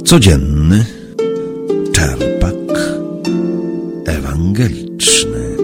Codzienny czerpak ewangeliczny.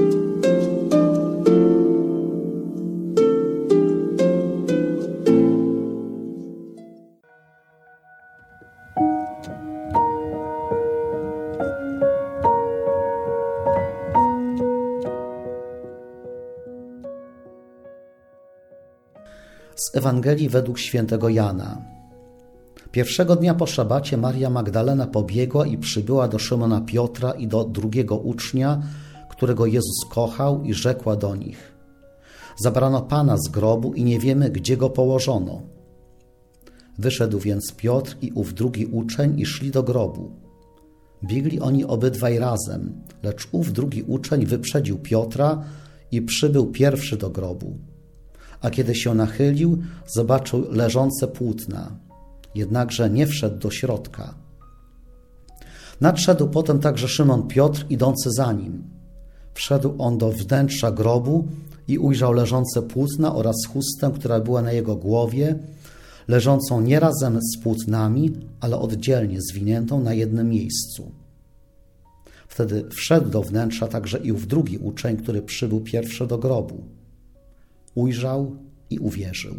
Z Ewangelii według świętego Jana. Pierwszego dnia po szabacie Maria Magdalena pobiegła i przybyła do Szymona Piotra i do drugiego ucznia, którego Jezus kochał, i rzekła do nich: zabrano Pana z grobu i nie wiemy, gdzie go położono. Wyszedł więc Piotr i ów drugi uczeń i szli do grobu. Biegli oni obydwaj razem, lecz ów drugi uczeń wyprzedził Piotra i przybył pierwszy do grobu. A kiedy się nachylił, zobaczył leżące płótna, jednakże nie wszedł do środka. Nadszedł potem także Szymon Piotr, idący za nim. Wszedł on do wnętrza grobu i ujrzał leżące płótna oraz chustę, która była na jego głowie, leżącą nie razem z płótnami, ale oddzielnie zwiniętą na jednym miejscu. Wtedy wszedł do wnętrza także i ów drugi uczeń, który przybył pierwszy do grobu. Ujrzał i uwierzył.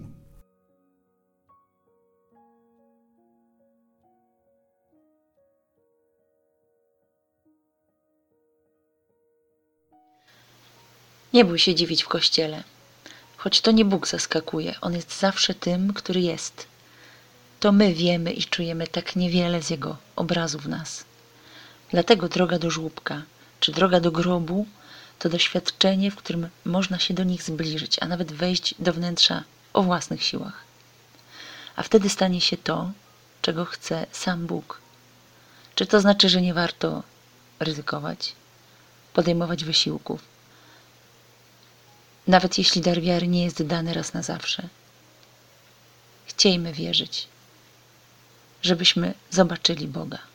Nie bój się dziwić w Kościele, choć to nie Bóg zaskakuje, On jest zawsze tym, który jest. To my wiemy i czujemy tak niewiele z Jego obrazu w nas. Dlatego droga do żłóbka, czy droga do grobu, to doświadczenie, w którym można się do nich zbliżyć, a nawet wejść do wnętrza o własnych siłach. A wtedy stanie się to, czego chce sam Bóg. Czy to znaczy, że nie warto ryzykować, podejmować wysiłków, nawet jeśli dar wiary nie jest dany raz na zawsze? Chciejmy wierzyć, żebyśmy zobaczyli Boga.